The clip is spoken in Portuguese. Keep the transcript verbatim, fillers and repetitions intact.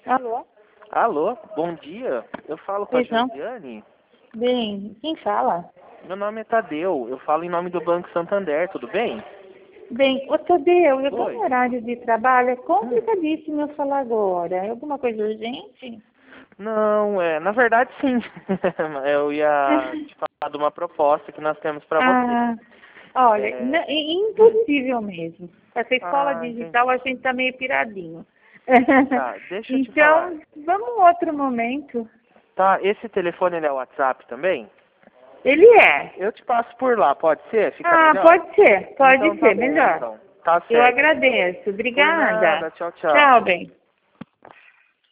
Alô? Alô, bom dia. Eu falo com a Pois não? Josiane. Bem, quem fala? Meu nome é Tadeu. Eu falo em nome do Banco Santander, tudo bem? Bem, ô Tadeu, eu estou Oi. no horário de trabalho, é complicadíssimo eu falar agora. É alguma coisa urgente? Não, é, na verdade sim. Eu ia te falar de uma proposta que nós temos para você. Ah, olha, n- É... é impossível mesmo. Essa escola Ah, entendi. digital a gente está meio piradinho. Tá, deixa eu te falar. Então, vamos um outro momento. Tá, esse telefone ele é o WhatsApp também? Ele é. Eu te passo por lá, pode ser? Fica Ah, melhor? pode ser, pode Então tá ser, bom, melhor. então. Tá Eu certo. agradeço. Por Obrigada. nada, tchau, tchau. Tchau, bem.